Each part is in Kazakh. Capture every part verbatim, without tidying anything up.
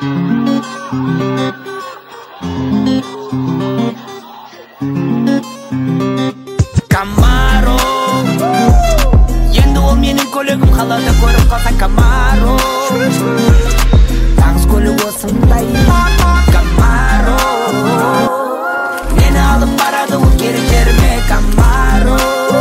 Camaro endi ол менің көлігім, қалада көріп қалсаң Camaro таңыз көлік осындай Camaro мені алып барады ол керек жеріме Camaro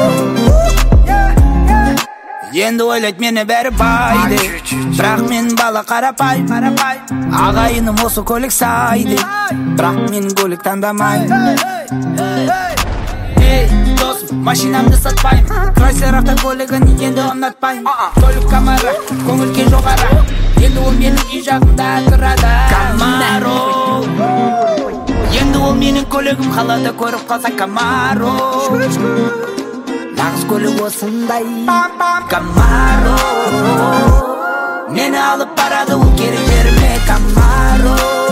енді ойлайды мені бәрі байды, бірақ мен бала қарапай ағайыным осы көлік сайды, бірақ мен көлік таңдамаймын. Ей, досым, машинамды сатпаймын, Крайслер автокөлігін енді ұнатпаймын. Көлік Camaro, көңілге жоғары, енді ол менің үй жағында тұрады. Camaro енді ол менің көлігім, қалада көріп қалсаң Camaro нағыз көлік осындай Camaro мені алып барады ол керек жеріме Camaro